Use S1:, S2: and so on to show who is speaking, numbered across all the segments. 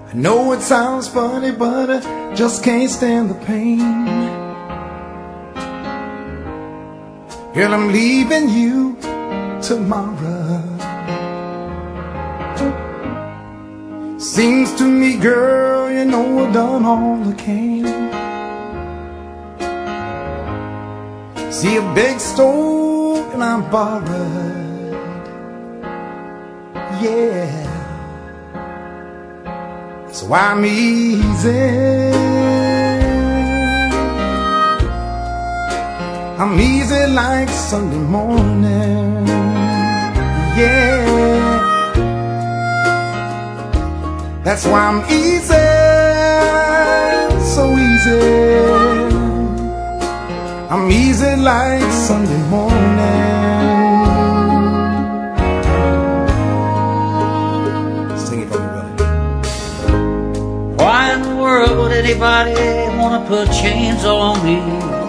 S1: I know it sounds funny, but I just can't stand the pain. Girl, I'm leaving you tomorrow. Seems to me, girl, you know I've done all I can. See a big stove and I'm borrowed. Yeah, so I'm easy. I'm easy like Sunday morning. Yeah, that's why I'm easy, so easy. I'm easy like Sunday morning. Sing it for me, brother.
S2: Why in the world would anybody want to put chains on me?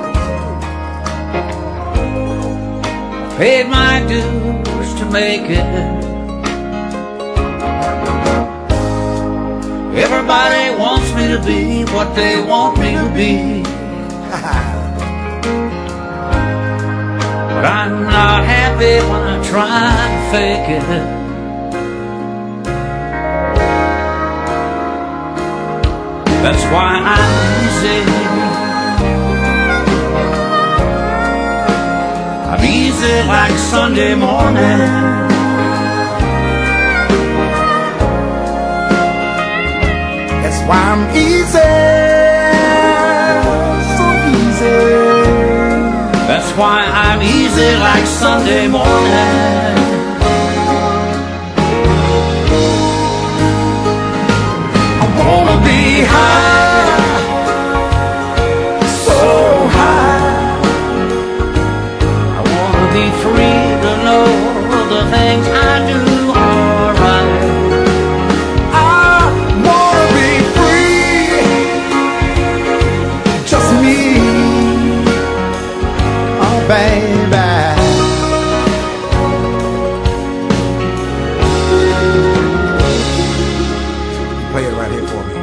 S2: Paid my dues to make it. Everybody wants me to be what they want me to be. But I'm not happy when I try to fake it. That's why I'm easy. I'm easy like Sunday morning.
S1: That's why I'm easy, so easy.
S2: That's why I'm easy like Sunday morning. I wanna be high, so high. I wanna be free to know the things I do are right.
S1: I wanna be free, just me, oh baby. Play it right here for me.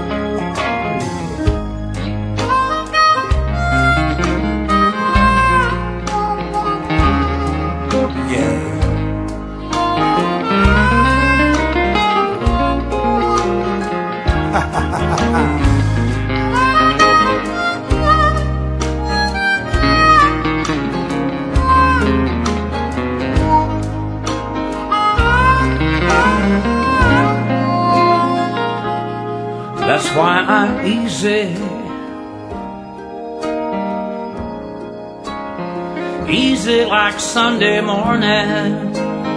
S2: That's why I'm easy. Easy like Sunday morning.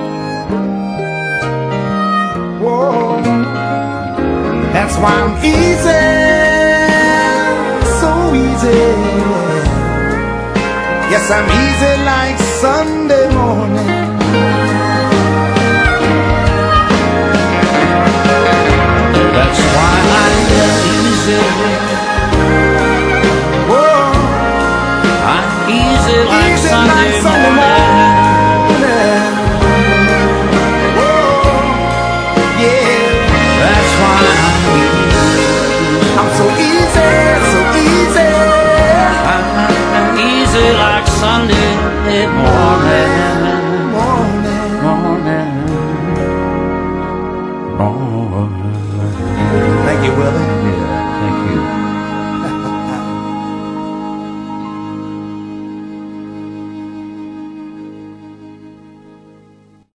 S1: Whoa. That's why I'm easy, so easy. Yes, I'm easy like Sunday morning.
S2: That's why I'm easy.
S1: Whoa.
S2: I'm easy like Sunday morning.
S1: Whoa. Yeah.
S2: That's why
S1: I'm so easy, so easy.
S2: I'm easy like Sunday morning.
S1: Thank you, Willie.